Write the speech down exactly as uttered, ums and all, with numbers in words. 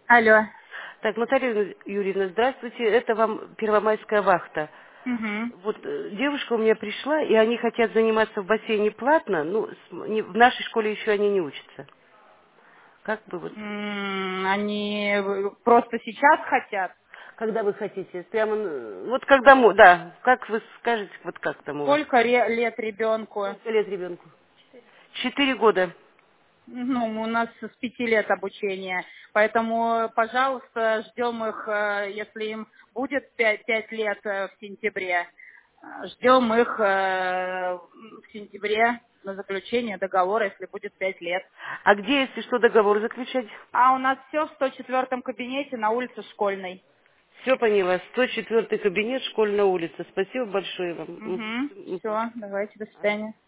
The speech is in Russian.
Алло. Так, Наталья Юрьевна, здравствуйте. Это вам Первомайская вахта. Угу. Вот э, девушка у меня пришла, и они хотят заниматься в бассейне платно. Ну, с- не- в нашей школе еще они не учатся. Как бы вот... М, Они э, просто сейчас хотят. Когда вы хотите? Прямо... э, Вот когда... мо- Да, как вы скажете, вот как там у вас? Сколько ре- лет ребенку? Сколько лет ребенку? Четыре года. Ну, у нас с пяти лет обучения. Поэтому, пожалуйста, ждем их, э, если им будет пять, пять лет э, в сентябре. э, Ждем их э, в сентябре на заключение договора, если будет пять лет. А где, если что, договор заключать? А у нас все в сто четвёртом кабинете на улице Школьной. Все поняла. сто четвёртый кабинет, школьная улица. Спасибо большое вам. Угу. Мгм. Все, давайте, до свидания.